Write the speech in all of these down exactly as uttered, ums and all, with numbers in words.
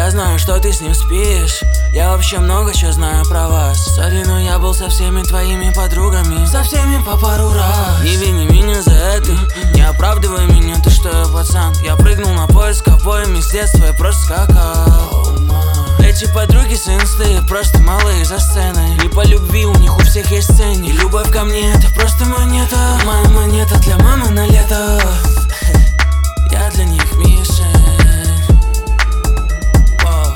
Я знаю, что ты с ним спишь. Я вообще много чего знаю про вас. Сори, но я был со всеми твоими подругами, со всеми по пару раз. Не вини меня за это, не оправдывай меня, ты что я пацан. Я прыгнул на поезд с обоими с детства, я просто скакал. Эти подруги с инсты просто малые за сценой. Не по любви, у них у всех есть ценник. И любовь ко мне это просто монета. Моя монета для мамы на лето. Я для них мишень. Воу.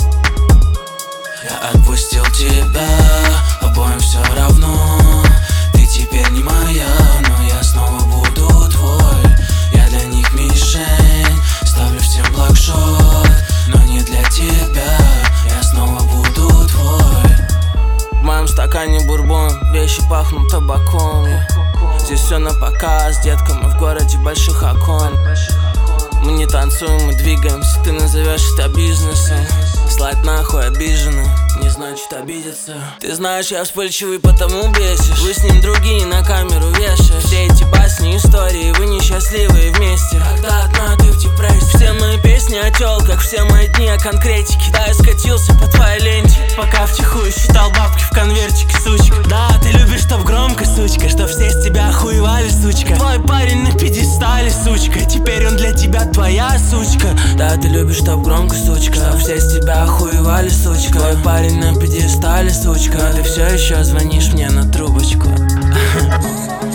Я отпустил тебя, обоим все равно. Ты теперь не моя, но я снова буду твой. Я для них мишень, ставлю всем блокшот, но не для тебя. Я снова буду твой. В моем стакане бурбон, вещи пахнут табаком. Здесь все на показ, детка, мы в городе больших окон. Мы не танцуем, мы двигаемся, ты назовешь это бизнесом. Слать нахуй обиженно, не значит обидеться. Ты знаешь, я вспыльчивый, потому бесишь. Вы с ним другие на камеру вешаешь. Все эти басни, истории, вы несчастливые вместе. Когда одна, ты в депрессии. Все мои песни о тёлках, все мои дни о конкретике. Да, я скатился по твоей ленте, пока втихую считал бабки в конвертике, сучка. Да, ты любишь, чтоб громко, сучка, чтоб все с тебя охуевали, сучка. Твой парень на пьедестале, сучка, теперь он для тебя твоя сучка. Да, ты любишь, чтоб громко, сучка, чтоб все с тебя охуевали, сучка. Твой парень на пьедестале, сучка, но ты все еще звонишь мне на трубочку.